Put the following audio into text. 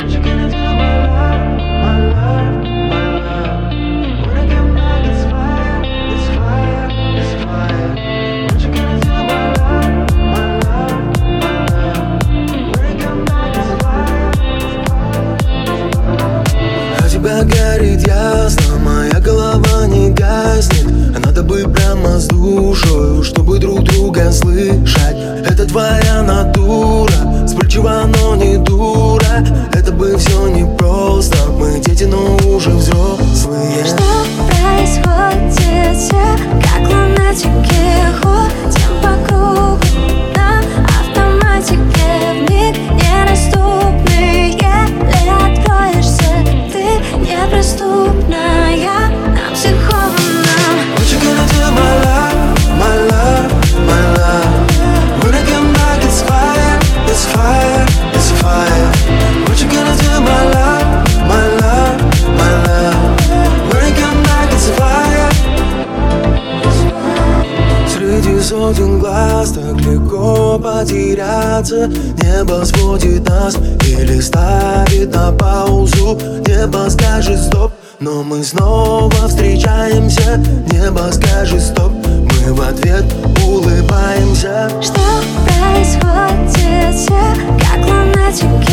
Горит ясно, моя голова не гаснет. А надо бы прямо с душою, чтобы друг друга слышать. Это твоя натура, вспыльчива, но не дура. Это бы все непросто, мы дети, но уже взрослые. Что происходит? Все как лунатики ходим по кругу на автоматике, вмиг недоступные. Еле откроешься, ты неприступная, нам психованным. What you gonna do, my love, my love, my love? When I come back, it's fire, it's fire, it's fire. What you gonna do, my love, my love, my love? When I come back, it's fire. Среди сотен глаз так легко потеряться. Небо сводит нас или ставит на паузу. Небо скажет стоп, но мы снова встречаемся. Небо скажет стоп, мы в ответ улыбаемся. Что происходит? Все как лунатики